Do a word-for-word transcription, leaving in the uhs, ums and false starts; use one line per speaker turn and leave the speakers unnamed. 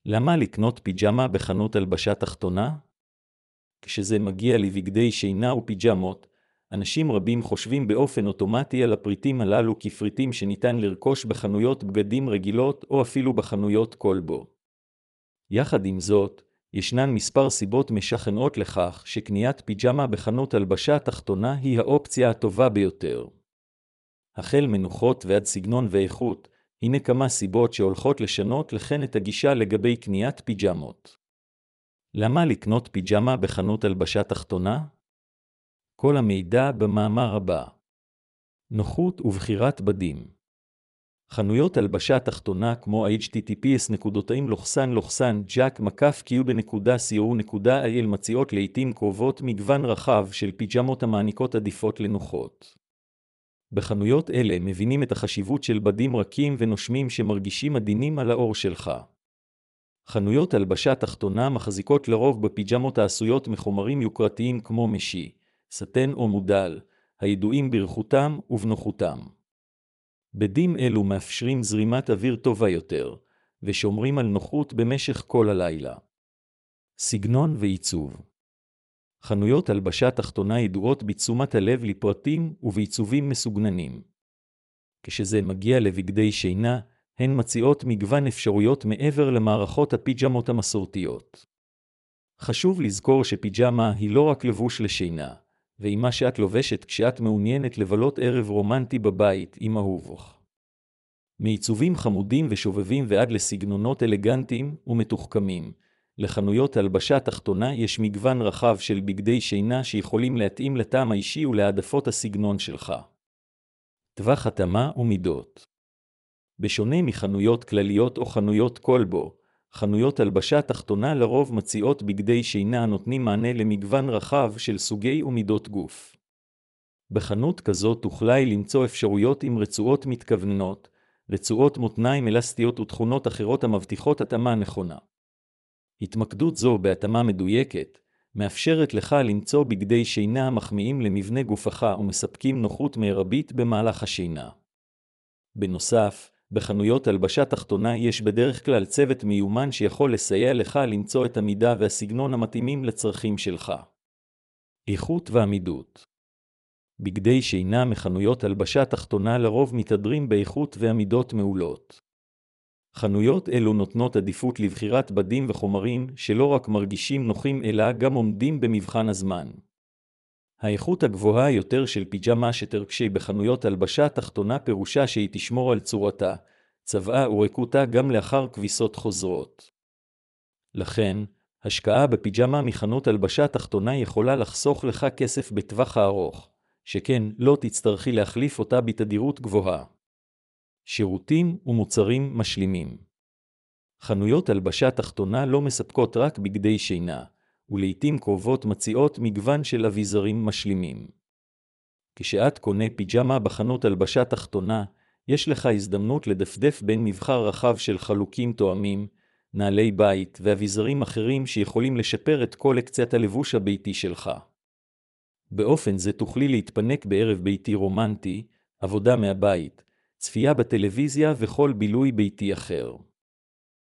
למה לקנות פיג'מה בחנות הלבשה תחתונה? כשזה מגיע לבגדי שינה ופיג'מות, אנשים רבים חושבים באופן אוטומטי על הפריטים הללו כפריטים שניתן לרכוש בחנויות בגדים רגילות או אפילו בחנויות כלבו. יחד עם זאת, ישנן מספר סיבות משכנעות לכך שקניית פיג'מה בחנות הלבשה תחתונה היא האופציה הטובה ביותר. החל מנוחות ועד סגנון ואיכות, הנה כמה סיבות שהולכות לשנות לכן את הגישה לגבי קניית פיג'מות. למה לקנות פיג'מה בחנות הלבשה תחתונה? כל המידע במאמר הבא. נוחות ובחירת בדים. חנויות הלבשה תחתונה כמו אייץ' טי טי פי אס נקודתיים לוחסן לוחסן ג'ק מקף קיו בנקודה סי-או נקודה איי אל מציעות לעתים קרובות מגוון רחב של פיג'מות המעניקות עדיפות לנוחות. בחנויות אלה מבינים את החשיבות של בדים רכים ונושמים שמרגישים עדינים על האור שלך. חנויות הלבשה תחתונה מחזיקות לרוב בפיג'מות העשויות מחומרים יוקרתיים כמו משי, סטן או מודל, הידועים באיכותם ובנוחותם. בדים אלו מאפשרים זרימת אוויר טובה יותר, ושומרים על נוחות במשך כל הלילה. סגנון ועיצוב. חנויות הלבשה תחתונה ידועות בתשומת הלב לפרטים ובעיצובים מסוגננים. כשזה מגיע לבגדי שינה, הן מציעות מגוון אפשרויות מעבר למערכות הפיג'מות המסורתיות. חשוב לזכור שפיג'מה היא לא רק לבוש לשינה, והיא מה שאת לובשת כשאת מעוניינת לבלות ערב רומנטי בבית עם אהובך. מעיצובים חמודים ושובבים ועד לסגנונות אלגנטיים ומתוחכמים, לחנויות הלבשה תחתונה יש מגוון רחב של בגדי שינה שיכולים להתאים לטעם האישי ולהעדפות הסגנון שלך. טווח התאמה ומידות. בשונה מחנויות כלליות או חנויות כלבו, חנויות הלבשה תחתונה לרוב מציעות בגדי שינה הנותנים מענה למגוון רחב של סוגי ומידות גוף. בחנות כזאת תוכלי למצוא אפשרויות עם רצועות מתכווננות, רצועות מותניים אלסטיות ותכונות אחרות המבטיחות התאמה נכונה. התמקדות זו בהתאמה מדויקת, מאפשרת לך למצוא בגדי שינה המחמיאים למבנה גופך ומספקים נוחות מרבית במהלך השינה. בנוסף, בחנויות הלבשה תחתונה יש בדרך כלל צוות מיומן שיכול לסייע לך למצוא את המידה והסגנון המתאימים לצרכים שלך. איכות ועמידות. בגדי שינה מחנויות הלבשה תחתונה לרוב מתהדרים באיכות ועמידות מעולות. חנויות אלו נותנות עדיפות לבחירת בדים וחומרים שלא רק מרגישים נוחים אלא גם עומדים במבחן הזמן. האיכות הגבוהה יותר של פיג'מה שתרכשי בחנויות הלבשה תחתונה פירושה שהיא תשמור על צורתה, צבעה וריקותה גם לאחר כביסות חוזרות. לכן, השקעה בפיג'מה מחנות הלבשה תחתונה יכולה לחסוך לך כסף בטווח הארוך, שכן לא תצטרכי להחליף אותה בתדירות גבוהה. שירותים ומוצרים משלימים. חנויות הלבשה תחתונה לא מספקות רק בגדי שינה, ולעיתים קרובות מציעות מגוון של אביזרים משלימים. כשאת קונה פיג'מה בחנות הלבשה תחתונה, יש לך הזדמנות לדפדף בין מבחר רחב של חלוקים תואמים, נעלי בית ואביזרים אחרים שיכולים לשפר את קולקציית הלבוש הביתי שלך. באופן זה תוכלי להתפנק בערב ביתי רומנטי, עבודה מהבית, צפייה בטלוויזיה וכל בילוי ביתי אחר.